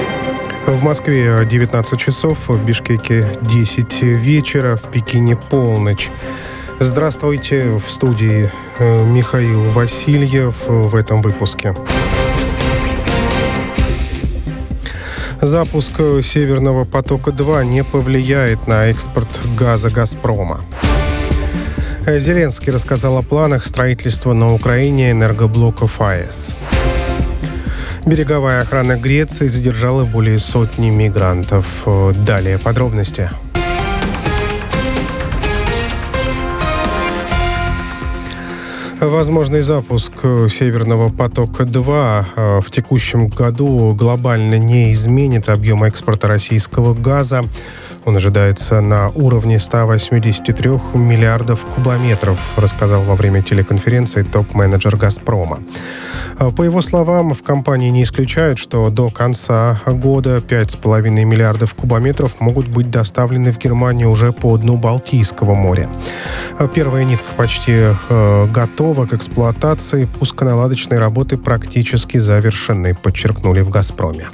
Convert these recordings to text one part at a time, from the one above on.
В Москве 19 часов, в Бишкеке 10 вечера, в Пекине полночь. Здравствуйте, в студии Михаил Васильев в этом выпуске. Запуск «Северного потока-2» не повлияет на экспорт газа «Газпрома». Зеленский рассказал о планах строительства на Украине энергоблоков АЭС. Береговая охрана Греции задержала более сотни мигрантов. Далее подробности. Возможный запуск «Северного потока-2» в текущем году глобально не изменит объем экспорта российского газа. Он ожидается на уровне 183 миллиардов кубометров, рассказал во время телеконференции топ-менеджер «Газпрома». По его словам, в компании не исключают, что до конца года 5,5 миллиардов кубометров могут быть доставлены в Германию уже по дну Балтийского моря. Первая нитка почти готова к эксплуатации. Пусконаладочные работы практически завершены, подчеркнули в «Газпроме».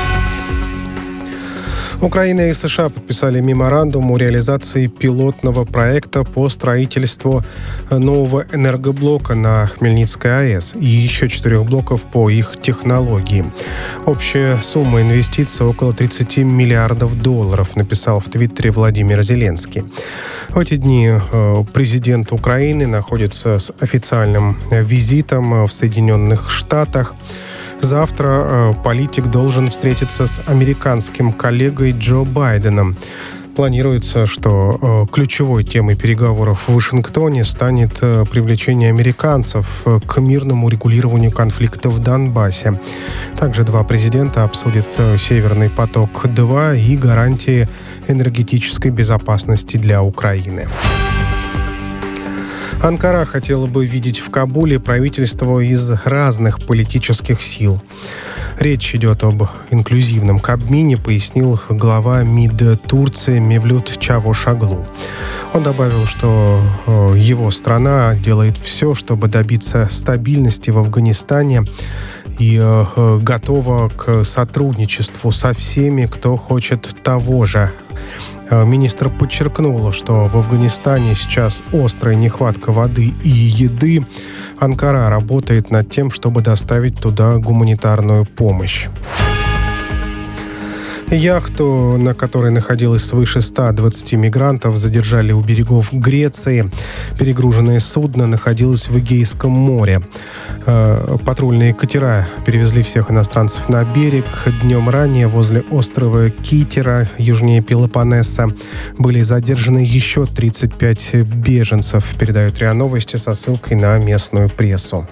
Украина и США подписали меморандум о реализации пилотного проекта по строительству нового энергоблока на Хмельницкой АЭС и еще 4 блоков по их технологии. Общая сумма инвестиций около 30 миллиардов долларов, написал в Твиттере Владимир Зеленский. В эти дни президент Украины находится с официальным визитом в Соединенных Штатах. Завтра политик должен встретиться с американским коллегой Джо Байденом. Планируется, что ключевой темой переговоров в Вашингтоне станет привлечение американцев к мирному регулированию конфликта в Донбассе. Также два президента обсудят «Северный поток-2» и гарантии энергетической безопасности для Украины. Анкара хотела бы видеть в Кабуле правительство из разных политических сил. Речь идет об инклюзивном Кабмине, пояснил глава МИД Турции Мевлют Чавушоглу. Он добавил, что его страна делает все, чтобы добиться стабильности в Афганистане и готова к сотрудничеству со всеми, кто хочет того же. Министр подчеркнула, что в Афганистане сейчас острая нехватка воды и еды. Анкара работает над тем, чтобы доставить туда гуманитарную помощь. Яхту, на которой находилось свыше 120 мигрантов, задержали у берегов Греции. Перегруженное судно находилось в Эгейском море. Патрульные катера перевезли всех иностранцев на берег. Днем ранее возле острова Китера, южнее Пелопоннеса, были задержаны еще 35 беженцев, передают РИА Новости со ссылкой на местную прессу.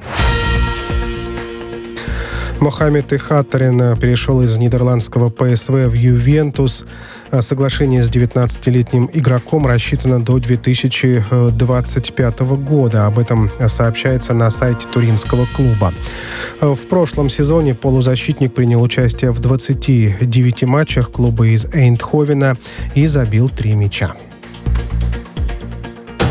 Мохамед Ихатарин перешел из нидерландского ПСВ в Ювентус. Соглашение с 19-летним игроком рассчитано до 2025 года. Об этом сообщается на сайте туринского клуба. В прошлом сезоне полузащитник принял участие в 29 матчах клуба из Эйндховена и забил 3 мяча.